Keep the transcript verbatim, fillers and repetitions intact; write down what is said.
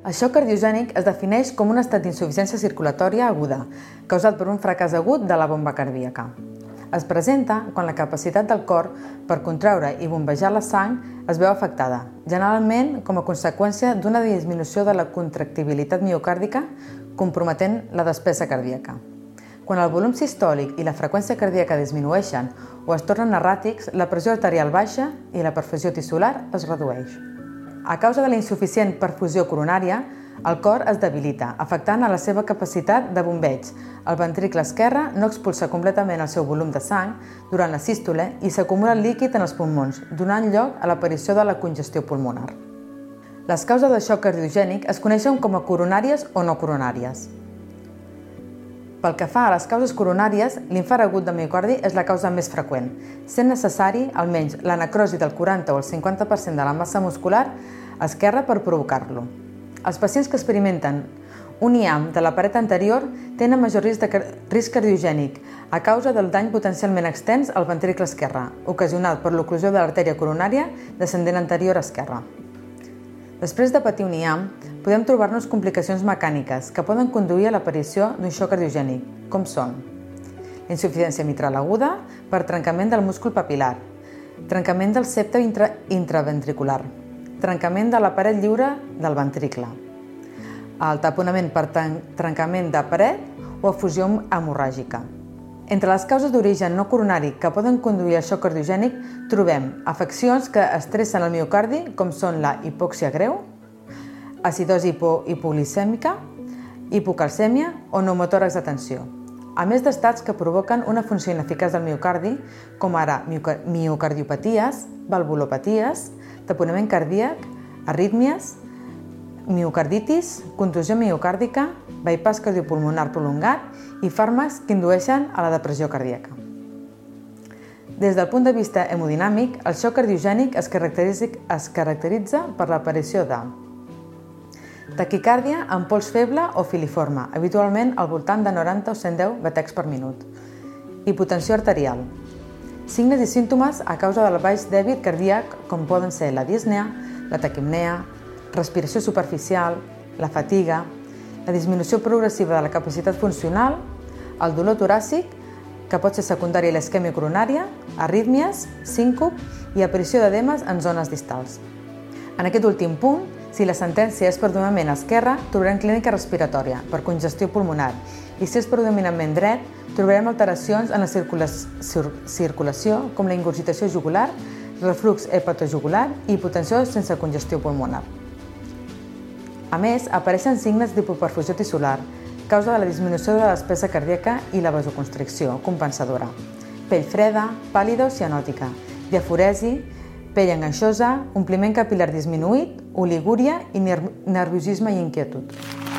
El xoc cardiogènic es defineix com un estat d'insuficiència circulatòria aguda, causat per un fracàs agut de la bomba cardíaca. Es presenta quan la capacitat del cor per contraure i bombejar la sang es veu afectada, generalment com a conseqüència d'una disminució de la contractibilitat miocàrdica comprometent la despesa cardíaca. Quan el volum sistòlic i la freqüència cardíaca disminueixen o es tornen erràtics, la pressió arterial baixa i la perfusió tissular es redueix. A causa de la insuficient perfusió coronària, el cor es debilita, afectant a la seva capacitat de bombeig. El ventricle esquerre no expulsa completament el seu volum de sang durant la sístole i s'acumula líquid en els pulmons, donant lloc a l'aparició de la congestió pulmonar. Les causes de xoc cardiogènic es coneixen com a coronàries o no coronàries. Pel que fa a les causes coronàries, l'infart agut de miocardi és la causa més freqüent, sent necessari almenys la necrosi del quaranta o el cinquanta per cent de la massa muscular esquerra per provocar-lo. Els pacients que experimenten un I A M de la paret anterior tenen major risc de risc cardiogènic a causa del dany potencialment extens al ventricle esquerre, ocasionat per l'oclusió de l'artèria coronària descendent anterior esquerra. Després de patir un I A M, podem trobar-nos complicacions mecàniques que poden conduir a l'aparició d'un xoc cardiogènic, com són la insuficiència mitral aguda per trencament del múscul papil·lar, trencament del septe intra intraventricular, trencament de la paret lliure del ventricle, el taponament per trencament de paret o efusió hemorràgica. Entre les causes d'origen no coronari que poden conduir al xoc cardiogènic trobem afeccions que estressen el miocardi, com són la hipòxia greu, acidosi hipoglicèmica, hipocalcèmia o pneumotòrax de tensió, a més d'estats que provoquen una funció ineficaç del miocardi, com ara miocardiopaties, valvulopaties, taponament cardíac, arrítmies, miocarditis, contusió miocàrdica, bypass cardiopulmonar prolongat i fàrmacs que indueixen a la depressió cardíaca. Des del punt de vista hemodinàmic, el xoc cardiogènic es caracteritza, es caracteritza per l'aparició de taquicàrdia amb pols feble o filiforme, habitualment al voltant de noranta o cent deu batecs per minut, hipotensió arterial, signes i símptomes a causa del baix dèbit cardíac com poden ser la disnea, la taquipnea, respiració superficial, la fatiga, la disminució progressiva de la capacitat funcional, el dolor toràcic, que pot ser secundari a l'esquèmia coronària, arrítmies, síncop i aparició d'edemes en zones distals. En aquest últim punt, si la sentència és predominantment esquerra, trobarem clínica respiratòria per congestió pulmonar i si és predominantment dret, trobarem alteracions en la circulació com la ingurgitació jugular, reflux hepatojugular i hipotensió sense congestió pulmonar. A més, apareixen signes d'hipoperfusió tissular, causa de la disminució de la despesa cardíaca i la vasoconstricció compensadora, pell freda, pàl·lida o cianòtica, diaforesi, pell enganxosa, ompliment capil·lar disminuït, oligúria i nerviosisme i inquietud.